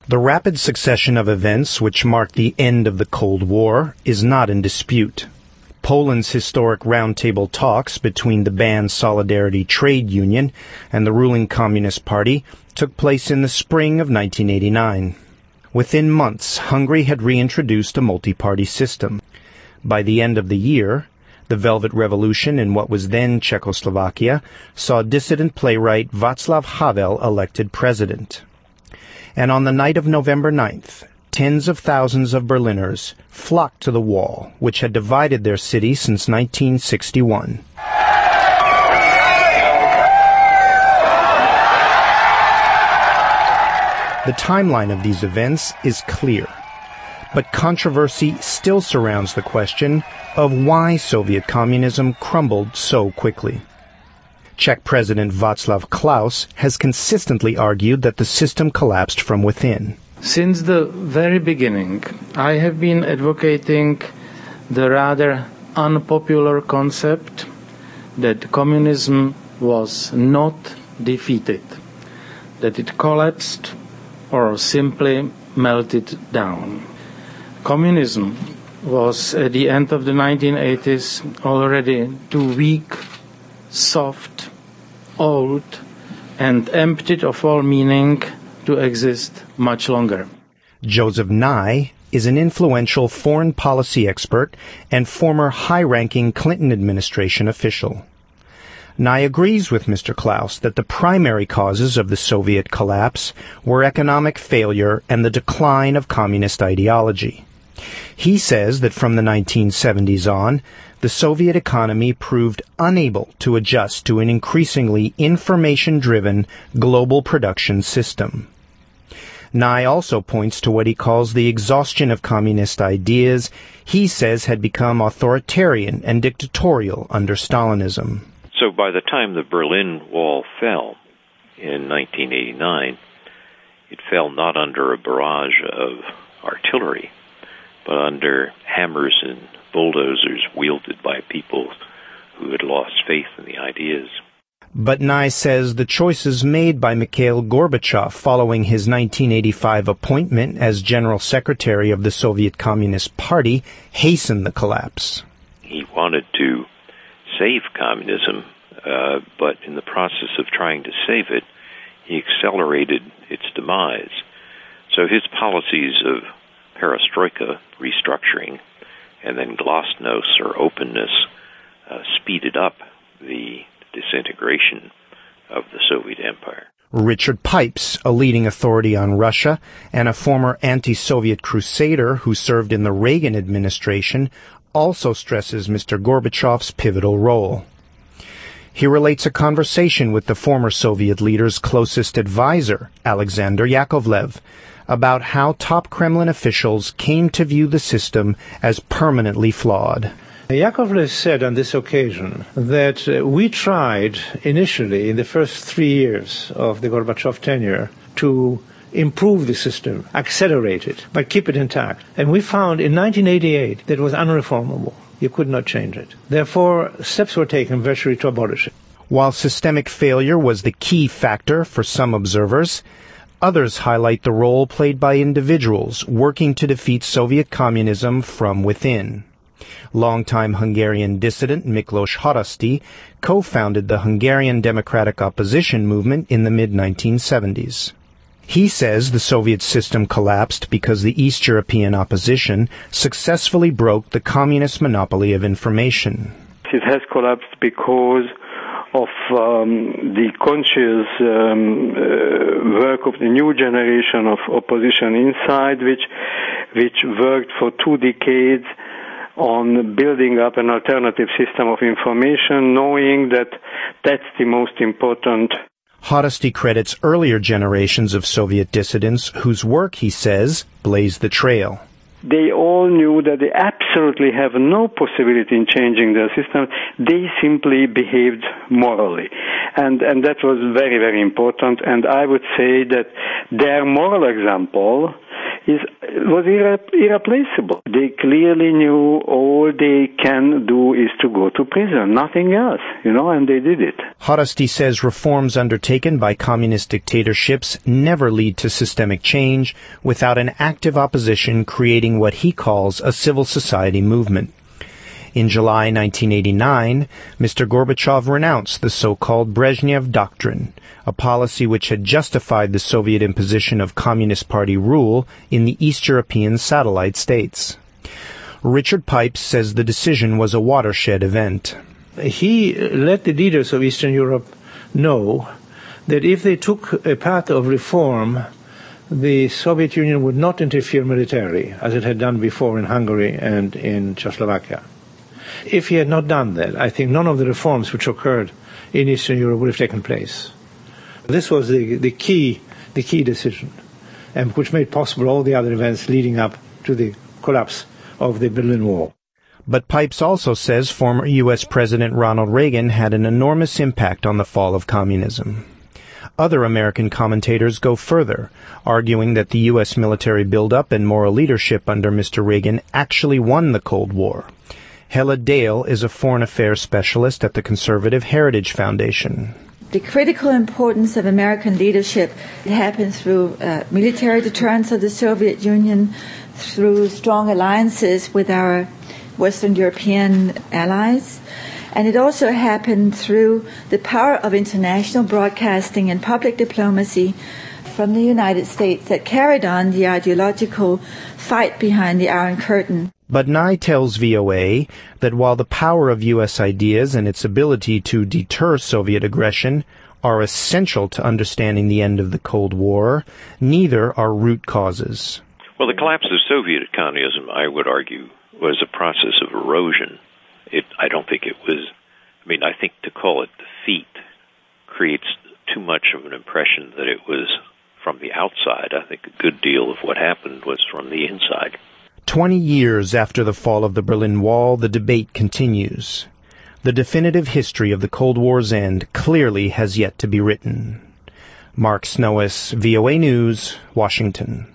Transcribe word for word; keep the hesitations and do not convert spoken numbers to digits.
The rapid succession of events which marked the end of the Cold War is not in dispute. Poland's historic roundtable talks between the banned Solidarity Trade Union and the ruling Communist Party took place in the spring of nineteen eighty-nine. Within months, Hungary had reintroduced a multi-party system. By the end of the year, the Velvet Revolution in what was then Czechoslovakia saw dissident playwright Václav Havel elected president. And on the night of November ninth, tens of thousands of Berliners flocked to the wall, which had divided their city since nineteen sixty-one. The timeline of these events is clear, but controversy still surrounds the question of why Soviet communism crumbled so quickly. Czech President Václav Klaus has consistently argued that the system collapsed from within. Since the very beginning, I have been advocating the rather unpopular concept that communism was not defeated, that it collapsed or simply melted down. Communism was, at the end of the nineteen eighties, already too weak, soft, old, and emptied of all meaning to exist much longer. Joseph Nye is an influential foreign policy expert and former high-ranking Clinton administration official. Nye agrees with Mister Klaus that the primary causes of the Soviet collapse were economic failure and the decline of communist ideology. He says that from the nineteen seventies on, the Soviet economy proved unable to adjust to an increasingly information-driven global production system. Nye also points to what he calls the exhaustion of communist ideas he says had become authoritarian and dictatorial under Stalinism. So by the time the Berlin Wall fell in nineteen eighty-nine, it fell not under a barrage of artillery, but under hammers and bulldozers wielded by people who had lost faith in the ideas. But Nye says the choices made by Mikhail Gorbachev following his nineteen eighty-five appointment as General Secretary of the Soviet Communist Party hastened the collapse. He wanted to save communism, uh, but in the process of trying to save it, he accelerated its demise. So his policies of perestroika, restructuring, and then glasnost, or openness, uh, speeded up the disintegration of the Soviet Empire. Richard Pipes, a leading authority on Russia and a former anti-Soviet crusader who served in the Reagan administration, also stresses Mister Gorbachev's pivotal role. He relates a conversation with the former Soviet leader's closest advisor, Alexander Yakovlev, about how top Kremlin officials came to view the system as permanently flawed. Yakovlev said on this occasion that uh, we tried initially in the first three years of the Gorbachev tenure to improve the system, accelerate it, but keep it intact. And we found in nineteen eighty-eight that it was unreformable. You could not change it. Therefore, steps were taken virtually to abolish it. While systemic failure was the key factor for some observers, others highlight the role played by individuals working to defeat Soviet communism from within. Longtime Hungarian dissident Miklos Haraszti co-founded the Hungarian Democratic Opposition movement in the mid nineteen seventies. He says the Soviet system collapsed because the East European opposition successfully broke the communist monopoly of information. It has collapsed because of um, the conscious um, uh, work of the new generation of opposition inside, which which worked for two decades on building up an alternative system of information, knowing that that's the most important. Haraszti credits earlier generations of Soviet dissidents whose work, he says, blazed the trail. They all knew that they absolutely have no possibility in changing their system. They simply behaved morally. And, and that was very, very important. And I would say that their moral example is was irre- irreplaceable. They clearly knew all they can do is to go to prison, nothing else, you know, and they did it. Haraszti says reforms undertaken by communist dictatorships never lead to systemic change without an active opposition creating what he calls a civil society movement. In July nineteen eighty-nine, Mister Gorbachev renounced the so-called Brezhnev Doctrine, a policy which had justified the Soviet imposition of Communist Party rule in the East European satellite states. Richard Pipes says the decision was a watershed event. He let the leaders of Eastern Europe know that if they took a path of reform, the Soviet Union would not interfere militarily, as it had done before in Hungary and in Czechoslovakia. If he had not done that, I think none of the reforms which occurred in Eastern Europe would have taken place. This was the, the key, the key decision, and which made possible all the other events leading up to the collapse of the Berlin Wall. But Pipes also says former U S President Ronald Reagan had an enormous impact on the fall of communism. Other American commentators go further, arguing that the U S military buildup and moral leadership under Mister Reagan actually won the Cold War. Hella Dale is a foreign affairs specialist at the Conservative Heritage Foundation. The critical importance of American leadership happened through uh, military deterrence of the Soviet Union, through strong alliances with our Western European allies, and it also happened through the power of international broadcasting and public diplomacy from the United States that carried on the ideological fight behind the Iron Curtain. But Nye tells V O A that while the power of U S ideas and its ability to deter Soviet aggression are essential to understanding the end of the Cold War, neither are root causes. Well, the collapse of Soviet communism, I would argue, was a process of erosion. It, I don't think it was, I mean, I think to call it defeat creates too much of an impression that it was from the outside. I think a good deal of what happened was from the inside. Twenty years after the fall of the Berlin Wall, the debate continues. The definitive history of the Cold War's end clearly has yet to be written. Mark Snowis, V O A News, Washington.